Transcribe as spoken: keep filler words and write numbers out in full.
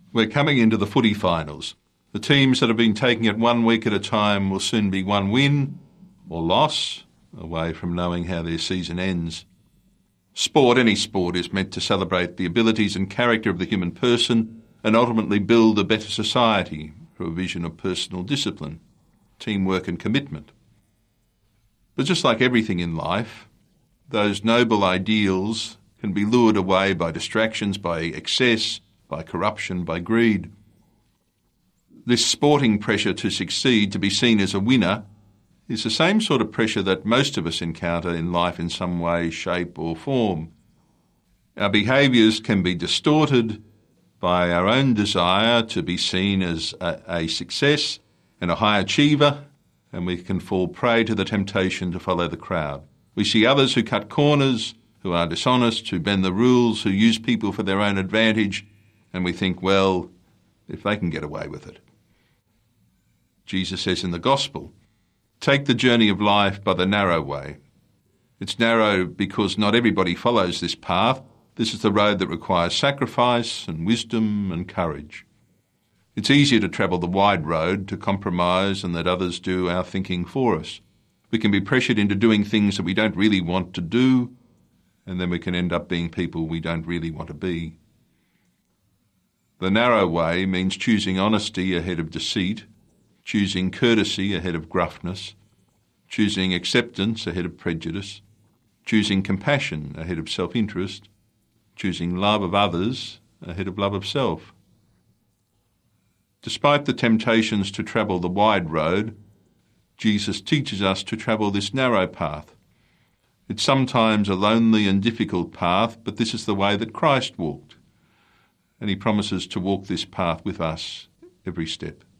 We're coming into the footy finals. The teams that have been taking it one week at a time will soon be one win or loss away from knowing how their season ends. Sport, any sport, is meant to celebrate the abilities and character of the human person and ultimately build a better society through a vision of personal discipline, teamwork and commitment. But just like everything in life, those noble ideals can be lured away by distractions, by excess, by corruption, by greed. This sporting pressure to succeed, to be seen as a winner, is the same sort of pressure that most of us encounter in life in some way, shape or form. Our behaviours can be distorted by our own desire to be seen as a, a success and a high achiever, and we can fall prey to the temptation to follow the crowd. We see others who cut corners, who are dishonest, who bend the rules, who use people for their own advantage, and we think, well, if they can get away with it. Jesus says in the Gospel, take the journey of life by the narrow way. It's narrow because not everybody follows this path. This is the road that requires sacrifice and wisdom and courage. It's easier to travel the wide road, to compromise and let others do our thinking for us. We can be pressured into doing things that we don't really want to do, and then we can end up being people we don't really want to be. The narrow way means choosing honesty ahead of deceit, choosing courtesy ahead of gruffness, choosing acceptance ahead of prejudice, choosing compassion ahead of self-interest, choosing love of others ahead of love of self. Despite the temptations to travel the wide road, Jesus teaches us to travel this narrow path. It's sometimes a lonely and difficult path, but this is the way that Christ walked, and he promises to walk this path with us every step.